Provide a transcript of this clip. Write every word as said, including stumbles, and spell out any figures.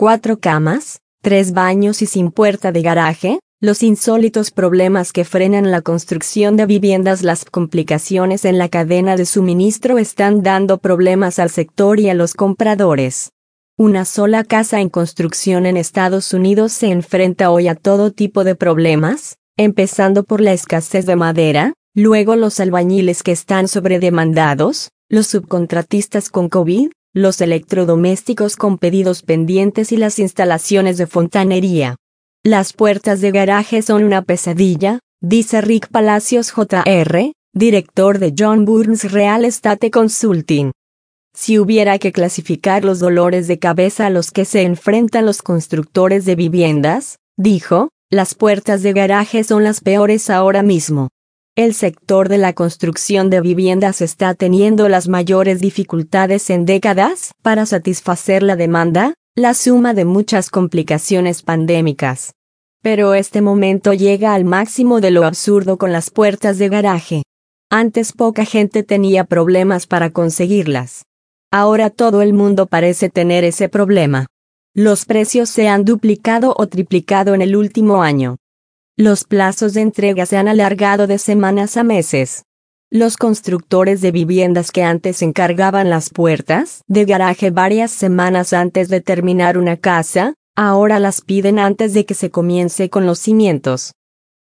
cuatro camas, tres baños y sin puerta de garaje, los insólitos problemas que frenan la construcción de viviendas, las complicaciones en la cadena de suministro están dando problemas al sector y a los compradores. Una sola casa en construcción en Estados Unidos se enfrenta hoy a todo tipo de problemas, empezando por la escasez de madera, luego los albañiles que están sobredemandados, los subcontratistas con COVID, los electrodomésticos con pedidos pendientes y las instalaciones de fontanería. Las puertas de garaje son una pesadilla, dice Rick Palacios J R, director de John Burns Real Estate Consulting. Si hubiera que clasificar los dolores de cabeza a los que se enfrentan los constructores de viviendas, dijo, las puertas de garaje son las peores ahora mismo. El sector de la construcción de viviendas está teniendo las mayores dificultades en décadas para satisfacer la demanda, la suma de muchas complicaciones pandémicas. Pero este momento llega al máximo de lo absurdo con las puertas de garaje. Antes poca gente tenía problemas para conseguirlas. Ahora todo el mundo parece tener ese problema. Los precios se han duplicado o triplicado en el último año. Los plazos de entrega se han alargado de semanas a meses. Los constructores de viviendas que antes encargaban las puertas de garaje varias semanas antes de terminar una casa, ahora las piden antes de que se comience con los cimientos.